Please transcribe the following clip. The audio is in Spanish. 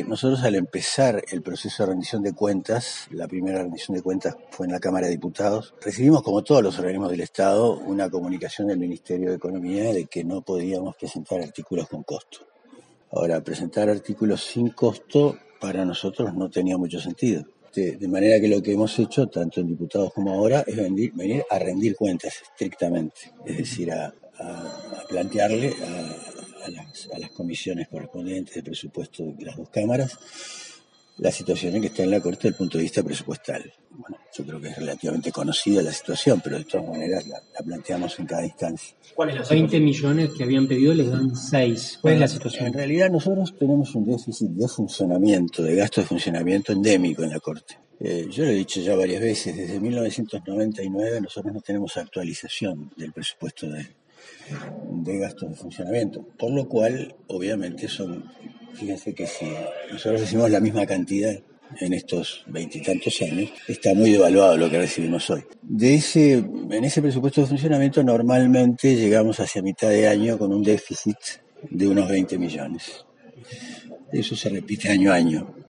nosotros al empezar el proceso de rendición de cuentas, la primera rendición de cuentas fue en la Cámara de Diputados, recibimos, como todos los organismos del Estado, una comunicación del Ministerio de Economía de que no podíamos presentar artículos con costo. Ahora, presentar artículos sin costo para nosotros no tenía mucho sentido. De manera que lo que hemos hecho, tanto en diputados como ahora, es venir a rendir cuentas estrictamente. Es decir, a plantearle a las comisiones correspondientes de presupuesto de las dos cámaras la situación en que está en la Corte desde el punto de vista presupuestal. Bueno, yo creo que es relativamente conocida la situación, pero de todas maneras la planteamos en cada instancia. ¿Cuál es la situación? 20 millones que habían pedido les dan 6. ¿Cuál es la situación? En realidad nosotros tenemos un déficit de funcionamiento, de gasto de funcionamiento endémico en la Corte. Yo lo he dicho ya varias veces, desde 1999 nosotros no tenemos actualización del presupuesto de gastos de funcionamiento, por lo cual obviamente fíjense que si nosotros recibimos la misma cantidad en estos 20 y tantos años, está muy devaluado lo que recibimos hoy. En ese presupuesto de funcionamiento normalmente llegamos hacia mitad de año con un déficit de unos 20 millones. Eso se repite año a año.